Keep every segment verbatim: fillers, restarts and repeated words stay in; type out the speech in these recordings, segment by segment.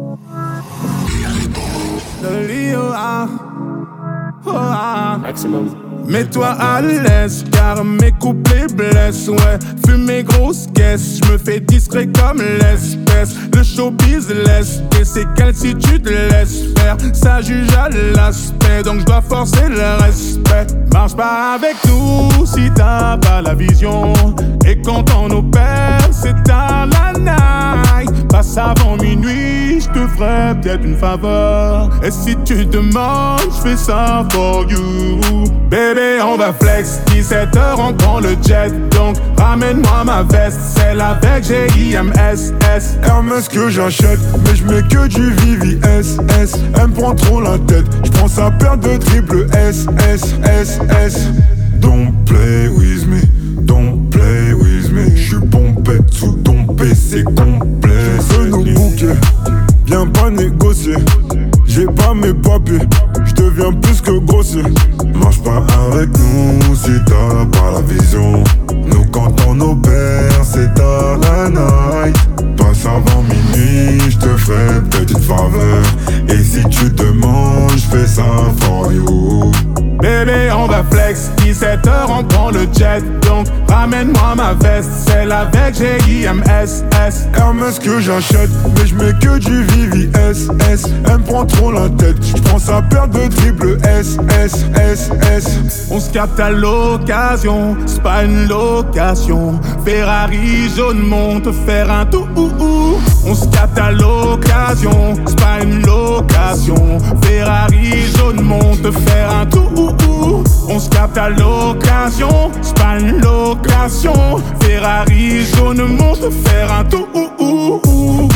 Le Lio, ah, oh, ah. Maximum. Mets-toi à l'aise car mes couplets blessent, ouais. Fumer grosse caisse, je me fais discret comme l'espèce. Le showbiz laisse tes séquelles si tu te laisses faire. Ça juge à l'aspect, donc je dois forcer le respect. Marche pas avec nous si t'as pas la vision. Et quand on opère, c'est tard la night. Passe avant minuit, je te ferai peut-être une faveur. Et si tu demandes, je fais ça for you. Bébé, on va flex, dix-sept heures, on prend le jet. Donc ramène-moi ma veste, celle avec G I M S S. Hermès que j'achète, mais je mets que du V V S S. Elle me prend trop la tête, je prends sa paire de triple S S S S. Don't play with me, don't play with me. J'suis pompette sous ton P C complet. Je veux nos bouquets, viens pas négocier. J'ai pas mes papiers, j'deviens plus que grossier. Marche pas avec nous si t'as pas la vision. Nous quand on opère c'est tard la night. Passe avant minuit, j'te ferai peut-être une faveur. Et si tu demandes, j'fais ça for you. Bébé, on va flex, dix-sept heures, on prend le jet. Donc ramène-moi ma veste, celle avec G I M S S. Hermès que j'achète, mais je mets que du V V S S. Elle me prend trop la tête, je prends sa paire de triple S S S S. On se capte à l'occasion, c'est pas une location. Ferrari jaune monte faire un tout ou ou. On se capte à l'occasion, c'est pas une location. Ferrari jaune monte faire un tout ou ou. On se capte à l'occasion, c'est pas une location. Ferrari jaune monte faire un tout ou ou ou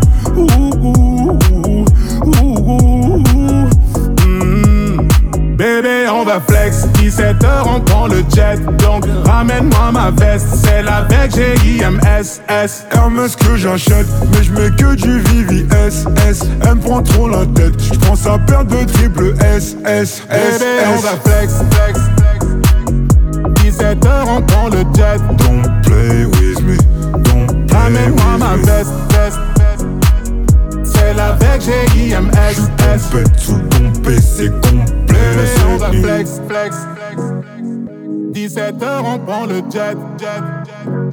ou ou ou. Bébé, on va flex, dix-sept heures, on prend le jet. Donc ramène-moi ma veste, celle avec G I M S S. Hermès que j'achète, mais je mets que du V V S S. Elle me prend trop la tête, je prends sa paire de triple S S S. Bébé, on va flex, flex, flex. dix-sept heures, on prend le jet. Don't play with me, don't play ramène-moi with ma me. veste, veste, veste. Celle avec G I M S S. Pompette sous ton P C complet. Bébé, on va flex, flex, flex. dix-sept heures, on prend le jet, jet, jet.